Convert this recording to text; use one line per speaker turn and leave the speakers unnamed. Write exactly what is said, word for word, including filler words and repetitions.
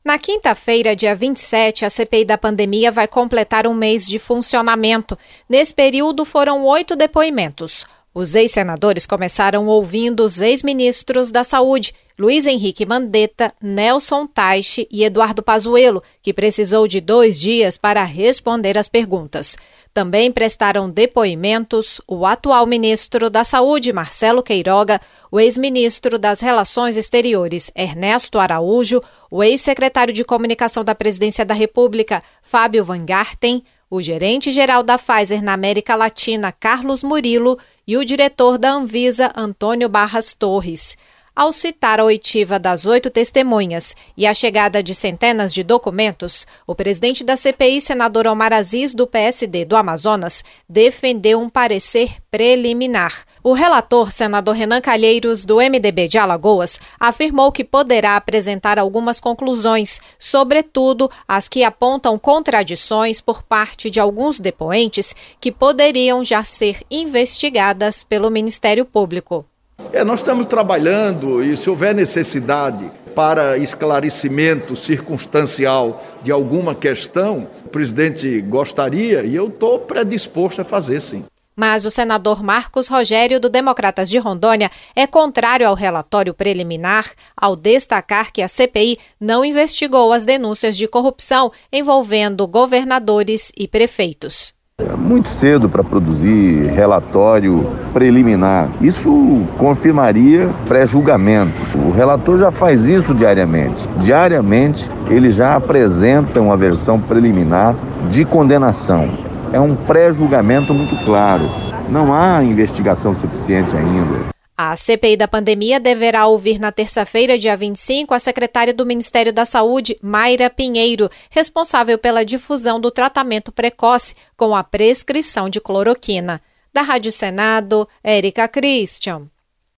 Na quinta-feira, dia vinte e sete, a C P I da pandemia vai completar um mês de funcionamento. Nesse período, foram oito depoimentos. Os ex-senadores começaram ouvindo os ex-ministros da Saúde, Luiz Henrique Mandetta, Nelson Teich e Eduardo Pazuello, que precisou de dois dias para responder às perguntas. Também prestaram depoimentos o atual ministro da Saúde, Marcelo Queiroga, o ex-ministro das Relações Exteriores, Ernesto Araújo, o ex-secretário de Comunicação da Presidência da República, Fábio Van Garten, o gerente-geral da Pfizer na América Latina, Carlos Murilo, e o diretor da Anvisa, Antônio Barras Torres. Ao citar a oitiva das oito testemunhas e a chegada de centenas de documentos, o presidente da C P I, senador Omar Aziz, do P S D do Amazonas, defendeu um parecer preliminar. O relator, senador Renan Calheiros, do M D B de Alagoas, afirmou que poderá apresentar algumas conclusões, sobretudo as que apontam contradições por parte de alguns depoentes que poderiam já ser investigadas pelo Ministério Público.
É, nós estamos trabalhando e, se houver necessidade para esclarecimento circunstancial de alguma questão, o presidente gostaria e eu estou predisposto a fazer, sim.
Mas o senador Marcos Rogério, do Democratas de Rondônia, é contrário ao relatório preliminar, ao destacar que a C P I não investigou as denúncias de corrupção envolvendo governadores e prefeitos.
É muito cedo para produzir relatório preliminar. Isso confirmaria pré-julgamentos. O relator já faz isso diariamente. Diariamente, ele já apresenta uma versão preliminar de condenação. É um pré-julgamento muito claro. Não há investigação suficiente ainda.
A C P I da pandemia deverá ouvir na terça-feira, dia vinte e cinco, a secretária do Ministério da Saúde, Mayra Pinheiro, responsável pela difusão do tratamento precoce com a prescrição de cloroquina. Da Rádio Senado, Érica Christian.